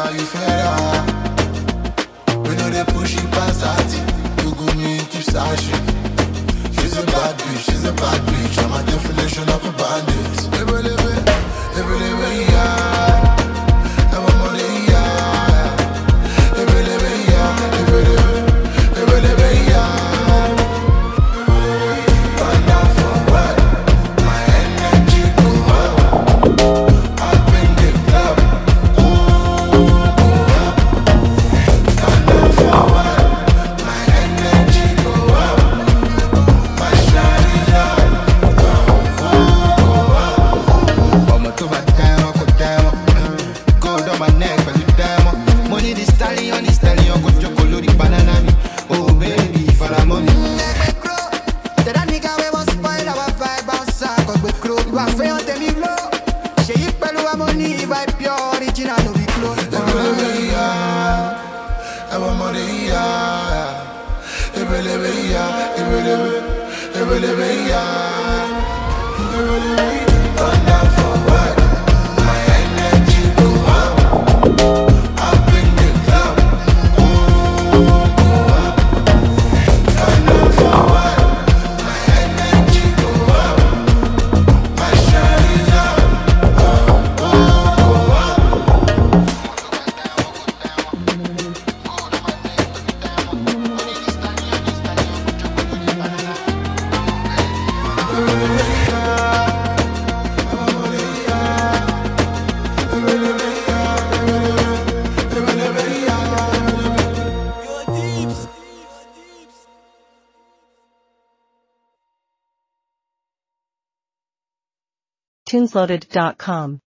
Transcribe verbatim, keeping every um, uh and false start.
fera, you fera. We know they push it past that. You go me keep searching. She's a bad bitch, she's a bad bitch. I'm a definition of a bandit. Live, live, live, live, live, yeah. I'm a money, yeah. Live, live, live, yeah. Live, live, live, live, live, yeah. Run down for what? My energy go up. Up in the club. Ooh, go up. Run down for what? My energy go up. My shine is up. Ooh, go up. I'ma do my damn, go down. Gold on my neck, but you damn. Money this stallion, this stallion, go chocolate, banana me. Oh baby, for the money. That nigga we must spoil our vibe outside. Cause we grow, you are fair, tell me low. She you pelu a money, vibe pure, original, no be close. Ebelebe ya, ewa money ya. Ebelebe ya, ebelebe, ebelebe ya. Run down for what? My energy go up. Up in the club. Ooh, go up. Run down for what? My energy go up. My shine is up. Ooh, go up. tunesloaded dot com